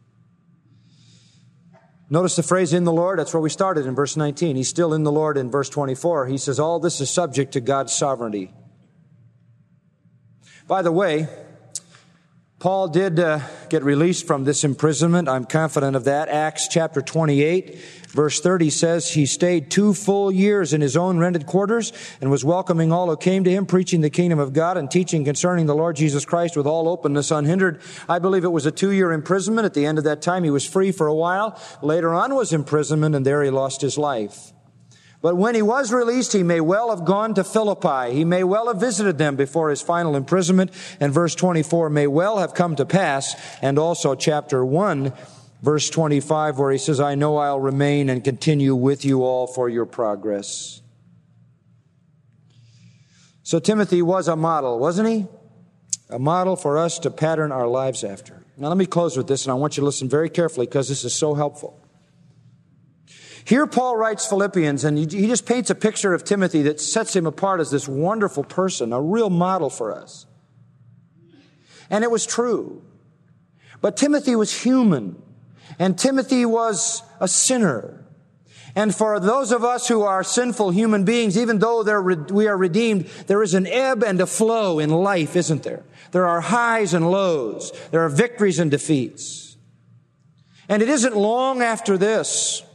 Notice the phrase in the Lord. That's where we started in verse 19. He's still in the Lord in verse 24. He says all this is subject to God's sovereignty. By the way, Paul did get released from this imprisonment. I'm confident of that. Acts chapter 28, verse 30 says he stayed 2 full years in his own rented quarters and was welcoming all who came to him, preaching the kingdom of God and teaching concerning the Lord Jesus Christ with all openness unhindered. I believe it was a 2-year imprisonment. At the end of that time, he was free for a while. Later on was imprisonment, and there he lost his life. But when he was released, he may well have gone to Philippi. He may well have visited them before his final imprisonment. And verse 24 may well have come to pass. And also chapter 1, verse 25, where he says, I know I'll remain and continue with you all for your progress. So Timothy was a model, wasn't he? A model for us to pattern our lives after. Now let me close with this, and I want you to listen very carefully because this is so helpful. Here Paul writes Philippians, and he just paints a picture of Timothy that sets him apart as this wonderful person, a real model for us. And it was true. But Timothy was human, and Timothy was a sinner. And for those of us who are sinful human beings, even though we are redeemed, there is an ebb and a flow in life, isn't there? There are highs and lows. There are victories and defeats. And it isn't long after this.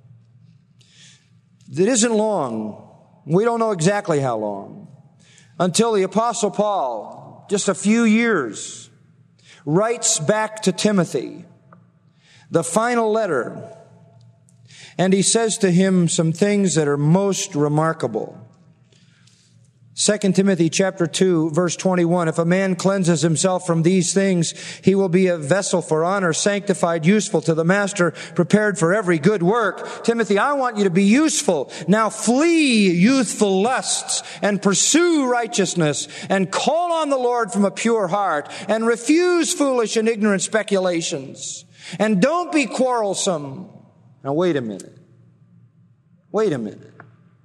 It isn't long. We don't know exactly how long. Until the Apostle Paul, just a few years, writes back to Timothy the final letter. And he says to him some things that are most remarkable. 2 Timothy chapter 2, verse 21, if a man cleanses himself from these things, he will be a vessel for honor, sanctified, useful to the master, prepared for every good work. Timothy, I want you to be useful. Now flee youthful lusts and pursue righteousness and call on the Lord from a pure heart and refuse foolish and ignorant speculations. And don't be quarrelsome. Now wait a minute. Wait a minute.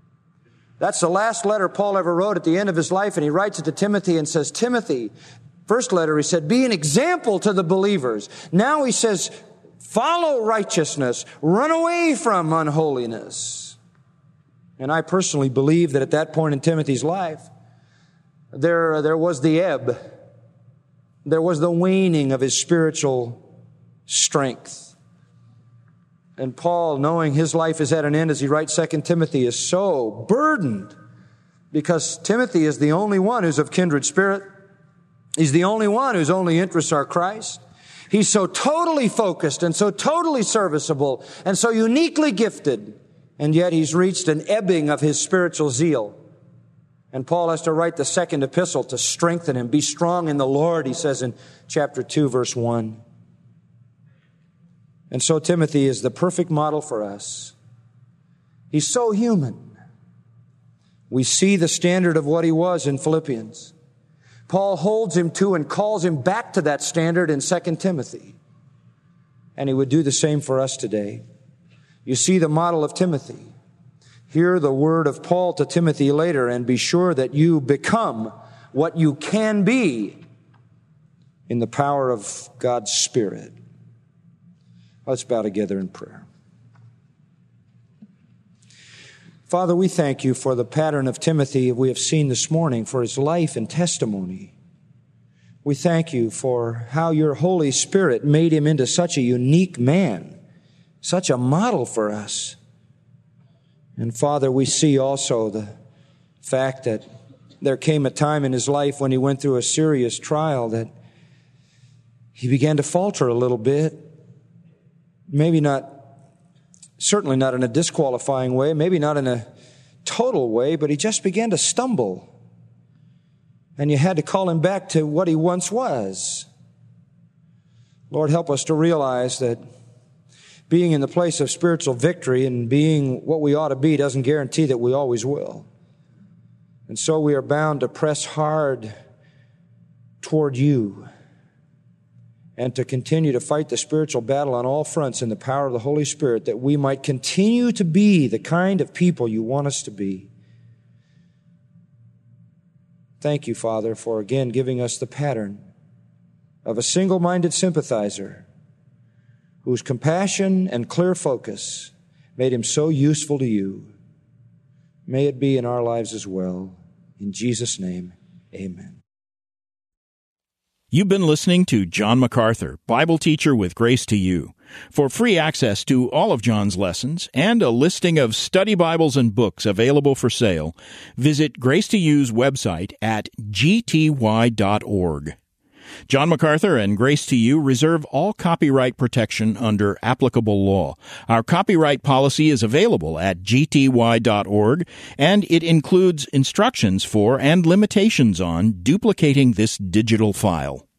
That's the last letter Paul ever wrote at the end of his life, and he writes it to Timothy and says, Timothy, First letter, he said, be an example to the believers. Now he says, follow righteousness. Run away from unholiness. And I personally believe that at that point in Timothy's life, there was the ebb. There was the waning of his spiritual strength. And Paul, knowing his life is at an end as he writes 2 Timothy, is so burdened because Timothy is the only one who's of kindred spirit. He's the only one whose only interests are Christ. He's so totally focused and so totally serviceable and so uniquely gifted, and yet he's reached an ebbing of his spiritual zeal. And Paul has to write the second epistle to strengthen him. Be strong in the Lord, he says in chapter 2, verse 1. And so Timothy is the perfect model for us. He's so human. We see the standard of what he was in Philippians. Paul holds him to and calls him back to that standard in 2 Timothy. And he would do the same for us today. You see the model of Timothy. Hear the word of Paul to Timothy later, and be sure that you become what you can be in the power of God's Spirit. Let's bow together in prayer. Father, we thank you for the pattern of Timothy we have seen this morning, for his life and testimony. We thank you for how your Holy Spirit made him into such a unique man, such a model for us. And Father, we see also the fact that there came a time in his life when he went through a serious trial that he began to falter a little bit. Maybe not, certainly not in a disqualifying way, maybe not in a total way, but he just began to stumble. And you had to call him back to what he once was. Lord, help us to realize that being in the place of spiritual victory and being what we ought to be doesn't guarantee that we always will. And so we are bound to press hard toward you and to continue to fight the spiritual battle on all fronts in the power of the Holy Spirit, that we might continue to be the kind of people you want us to be. Thank you, Father, for again giving us the pattern of a single-minded sympathizer whose compassion and clear focus made him so useful to you. May it be in our lives as well. In Jesus' name, amen. You've been listening to John MacArthur, Bible teacher with Grace to You. For free access to all of John's lessons and a listing of study Bibles and books available for sale, visit Grace to You's website at gty.org. John MacArthur and Grace to You reserve all copyright protection under applicable law. Our copyright policy is available at gty.org, and it includes instructions for and limitations on duplicating this digital file.